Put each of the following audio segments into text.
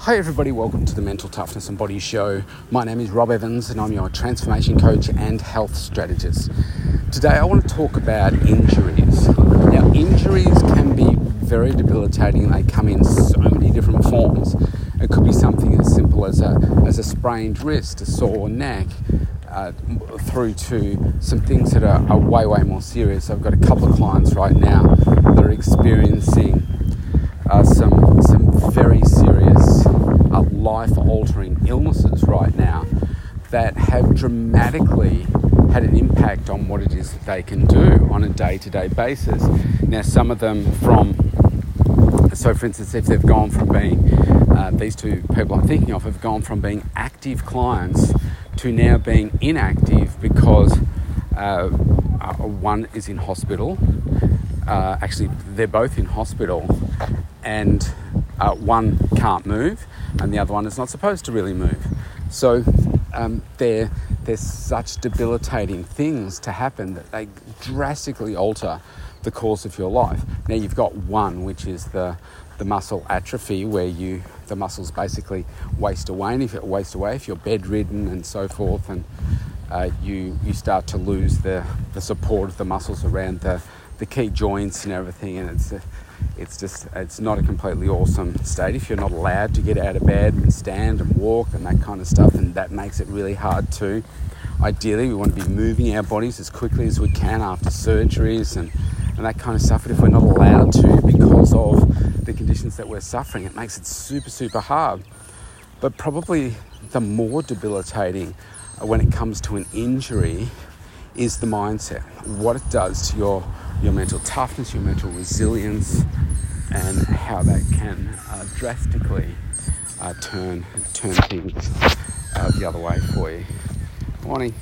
Hi everybody, welcome to the Mental Toughness and Body Show. My name is Rob Evans and I'm your transformation coach and health strategist. Today I want to talk about injuries. Now, injuries can be very debilitating. They come in so many different forms. It could be something as simple as a sprained wrist, a sore neck, through to some things that are way more serious. I've got a couple of clients right now that are experiencing some very serious life-altering illnesses right now that have dramatically had an impact on what it is that they can do on a day-to-day basis. Now, some of them so for instance, if they've gone from being, these two people I'm thinking of have gone from being active clients to now being inactive because one is in hospital. Actually, they're both in hospital, and one can't move and the other one is not supposed to really move. So there's such debilitating things to happen that they drastically alter the course of your life. Now, you've got one, which is the muscle atrophy, where the muscles basically waste away, and if you're bedridden and so forth, and you start to lose the support of the muscles around the key joints and everything, and it's not a completely awesome state if you're not allowed to get out of bed and stand and walk and that kind of stuff, and that makes it really hard too. Ideally, we want to be moving our bodies as quickly as we can after surgeries and that kind of stuff, but if we're not allowed to because of the conditions that we're suffering, it makes it super hard. But probably the more debilitating when it comes to an injury is the mindset, what it does to your mental toughness, your mental resilience, and how that can drastically turn things the other way for you. Morning.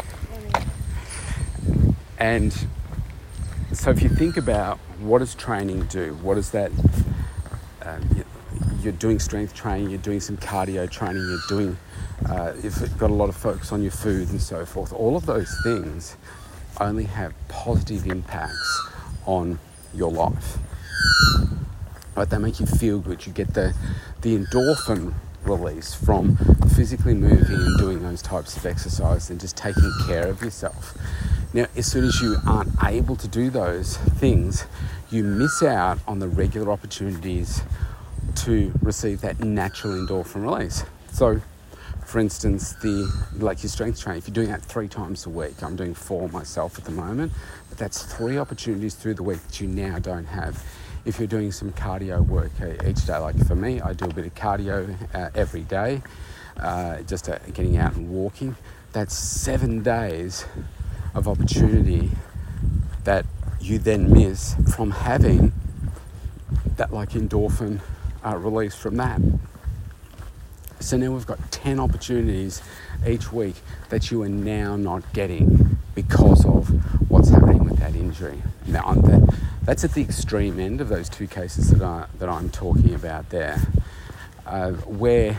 And so if you think about what does training do, what is that, you're doing strength training, you're doing some cardio training, you're doing, you've got a lot of focus on your food and so forth, all of those things only have positive impacts on your life. Right? They make you feel good. You get the endorphin release from physically moving and doing those types of exercise and just taking care of yourself. Now, as soon as you aren't able to do those things, you miss out on the regular opportunities to receive that natural endorphin release. So, for instance, your strength training, if you're doing that 3 times a week, I'm doing 4 myself at the moment, but that's 3 opportunities through the week that you now don't have. If you're doing some cardio work each day, like for me, I do a bit of cardio every day, just getting out and walking. That's 7 days of opportunity that you then miss from having that endorphin release from that. So now we've got 10 opportunities each week that you are now not getting because of what's happening with that injury. Now, that's at the extreme end of those 2 cases that I'm talking about there, where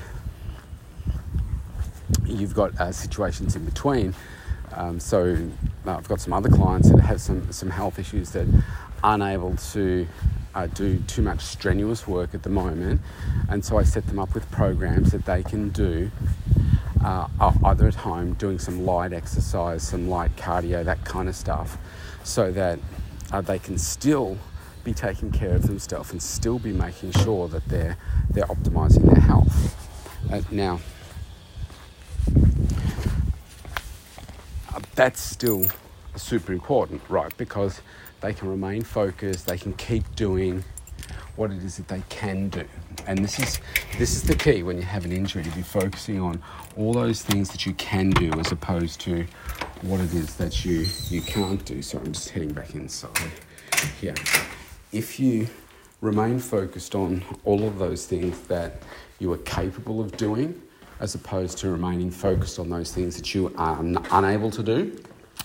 you've got situations in between. So I've got some other clients that have some health issues that aren't able to do too much strenuous work at the moment, and so I set them up with programs that they can do either at home, doing some light exercise, some light cardio, that kind of stuff, so that they can still be taking care of themselves and still be making sure that they're optimizing their health. Now, that's still super important, right? Because they can remain focused, they can keep doing what it is that they can do. And this is the key when you have an injury, to be focusing on all those things that you can do as opposed to what it is that you can't do. So I'm just heading back inside here. If you remain focused on all of those things that you are capable of doing, as opposed to remaining focused on those things that you are unable to do,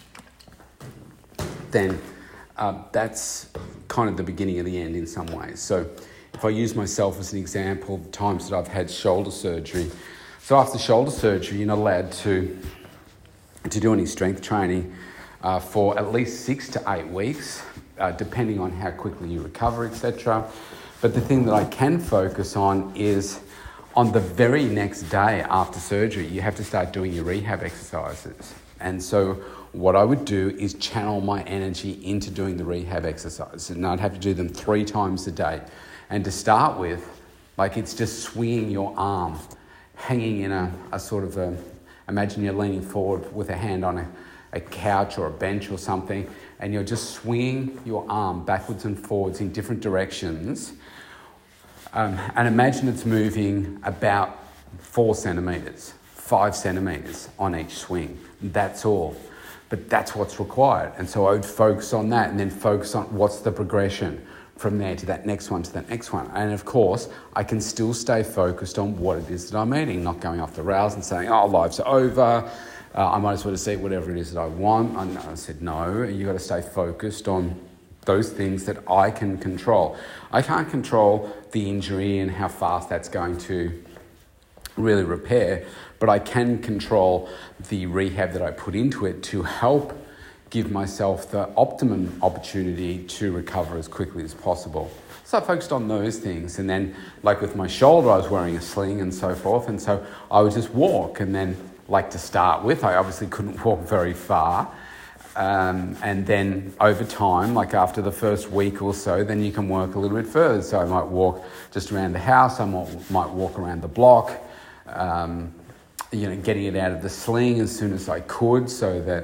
then that's kind of the beginning of the end in some ways. So if I use myself as an example, the times that I've had shoulder surgery. So after shoulder surgery, you're not allowed to do any strength training for at least 6 to 8 weeks, depending on how quickly you recover, etc. But the thing that I can focus on is on the very next day after surgery, you have to start doing your rehab exercises. And so what I would do is channel my energy into doing the rehab exercises. And I'd have to do them 3 times a day. And to start with, like, it's just swinging your arm, hanging in a sort of imagine you're leaning forward with a hand on a couch or a bench or something, and you're just swinging your arm backwards and forwards in different directions. And imagine it's moving about 4 centimetres, 5 centimetres on each swing. That's all. But that's what's required. And so I would focus on that and then focus on what's the progression from there to that next one, to that next one. And of course, I can still stay focused on what it is that I'm eating, not going off the rails and saying, oh, life's over. I might as well just eat whatever it is that I want. I said, no, you got to stay focused on those things that I can control. I can't control the injury and how fast that's going to really repair, but I can control the rehab that I put into it to help give myself the optimum opportunity to recover as quickly as possible. So I focused on those things. And then, like with my shoulder, I was wearing a sling and so forth. And so I would just walk. And then, like to start with, I obviously couldn't walk very far. And then over time, like after the first week or so, then you can work a little bit further. So I might walk just around the house. I might walk around the block, getting it out of the sling as soon as I could, so that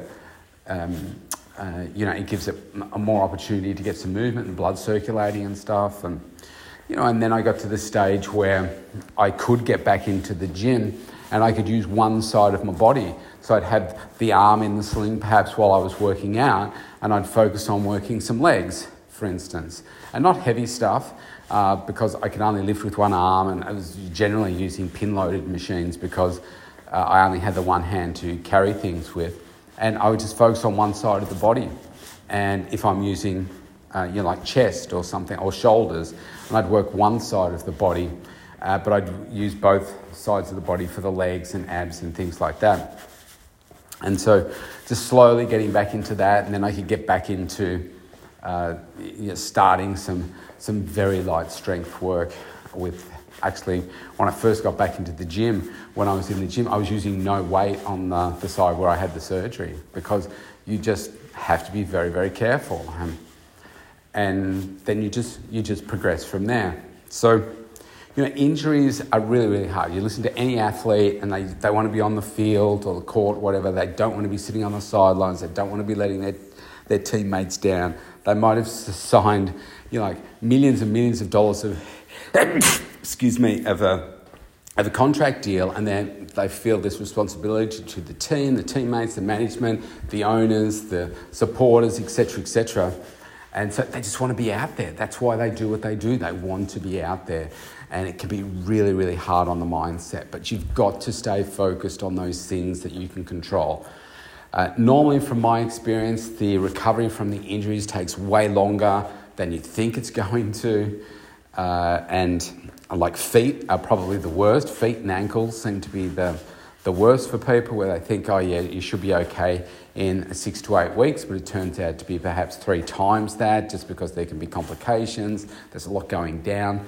it gives it a more opportunity to get some movement and blood circulating and stuff. And then I got to the stage where I could get back into the gym and I could use one side of my body. So I'd have the arm in the sling perhaps while I was working out, and I'd focus on working some legs, for instance. And not heavy stuff, because I could only lift with one arm, and I was generally using pin-loaded machines because I only had the one hand to carry things with. And I would just focus on one side of the body. And if I'm using, like chest or something, or shoulders, and I'd work one side of the body, but I'd use both sides of the body for the legs and abs and things like that. And so just slowly getting back into that, and then I could get back into starting some very light strength work with. Actually, when I first got back into the gym, when I was in the gym, I was using no weight on the side where I had the surgery, because you just have to be very, very careful. And then you just progress from there. So, injuries are really, really hard. You listen to any athlete and they want to be on the field or the court, whatever. They don't want to be sitting on the sidelines. They don't want to be letting their teammates down. They might have signed, millions and millions of dollars of of a contract deal, and then they feel this responsibility to the team, the teammates, the management, the owners, the supporters, etc., etc. And so they just want to be out there. That's why they do what they do. They want to be out there. And it can be really, really hard on the mindset. But you've got to stay focused on those things that you can control. Normally, from my experience, the recovery from the injuries takes way longer than you think it's going to. And like feet are probably the worst. Feet and ankles seem to be the worst for people, where they think, oh yeah, you should be okay in 6 to 8 weeks, but it turns out to be perhaps 3 times that, just because there can be complications. There's a lot going down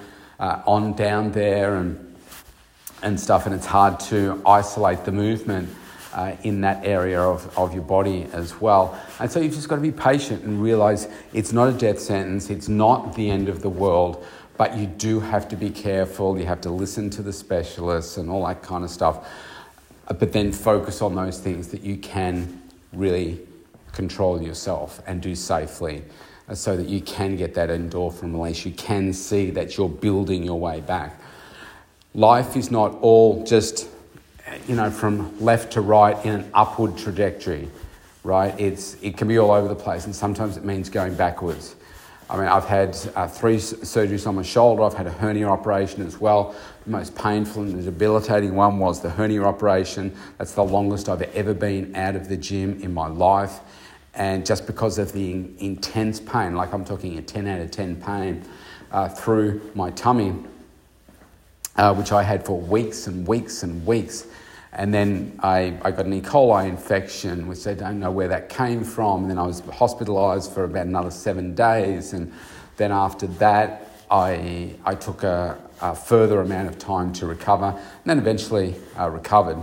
there and stuff, and it's hard to isolate the movement in that area of your body as well. And so you've just got to be patient and realise it's not a death sentence, it's not the end of the world, but you do have to be careful. You have to listen to the specialists and all that kind of stuff, but then focus on those things that you can really control yourself and do safely, so that you can get that endorphin release. You can see that you're building your way back. Life is not all just, from left to right in an upward trajectory, right? It can be all over the place, and sometimes it means going backwards. I mean, I've had 3 surgeries on my shoulder. I've had a hernia operation as well. The most painful and debilitating one was the hernia operation. That's the longest I've ever been out of the gym in my life. And just because of the intense pain, like I'm talking a 10 out of 10 pain through my tummy, which I had for weeks and weeks and weeks. And then I got an E. coli infection, which they don't know where that came from. And then I was hospitalised for about another 7 days. And then after that, I took a a further amount of time to recover, and then eventually recovered.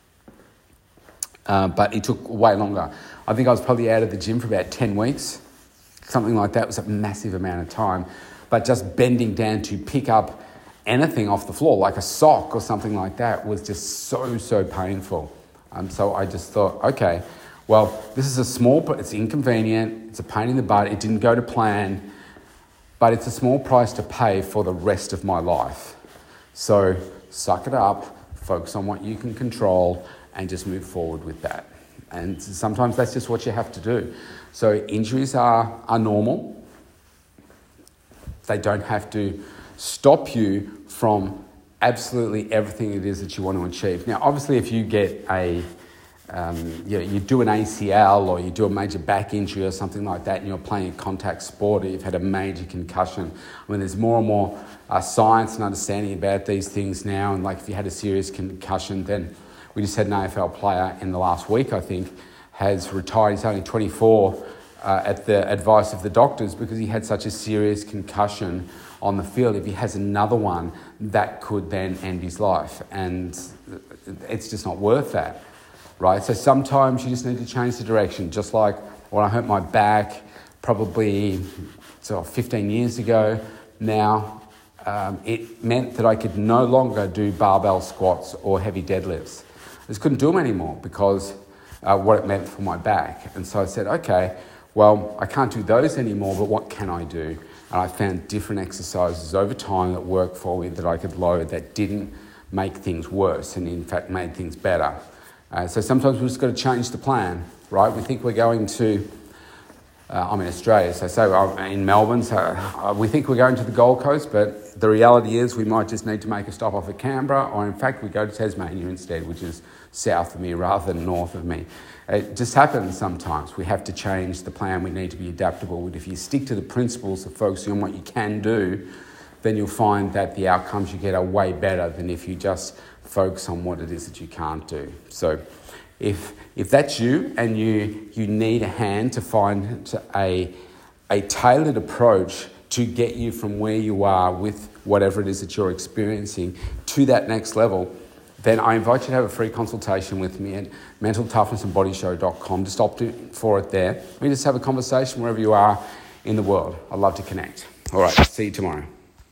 But it took way longer. I think I was probably out of the gym for about 10 weeks. Something like that. It was a massive amount of time. But just bending down to pick up anything off the floor, like a sock or something like that, was just so painful. So I just thought, okay, well, this is a small, but it's inconvenient. It's a pain in the butt. It didn't go to plan, but it's a small price to pay for the rest of my life. So suck it up, focus on what you can control, and just move forward with that. And sometimes that's just what you have to do. So injuries are normal. They don't have to stop you from absolutely everything it is that you want to achieve. Now, obviously, if you get you do an ACL or you do a major back injury or something like that and you're playing a contact sport or you've had a major concussion, I mean, there's more and more science and understanding about these things now. And like if you had a serious concussion, then we just had an AFL player in the last week, I think, has retired. He's only 24 at the advice of the doctors because he had such a serious concussion on the field. If he has another one, that could then end his life. And it's just not worth that, right? So sometimes you just need to change the direction. Just like when I hurt my back probably 15 years ago now, it meant that I could no longer do barbell squats or heavy deadlifts. I just couldn't do them anymore because what it meant for my back. And so I said, okay, well, I can't do those anymore, but what can I do? And I found different exercises over time that worked for me that I could load that didn't make things worse and in fact made things better. So sometimes we've just got to change the plan, right? We think we're going to, I'm in Australia, so I'm in Melbourne, so we think we're going to the Gold Coast, but the reality is we might just need to make a stop off at Canberra, or in fact we go to Tasmania instead, which is south of me rather than north of me. It just happens sometimes. We have to change the plan. We need to be adaptable. But if you stick to the principles of focusing on what you can do, then you'll find that the outcomes you get are way better than if you just focus on what it is that you can't do. So if that's you and you need a hand to find a tailored approach to get you from where you are with whatever it is that you're experiencing to that next level, then I invite you to have a free consultation with me at mentaltoughnessandbodyshow.com. Just opt for it there. We just have a conversation wherever you are in the world. I'd love to connect. All right, see you tomorrow.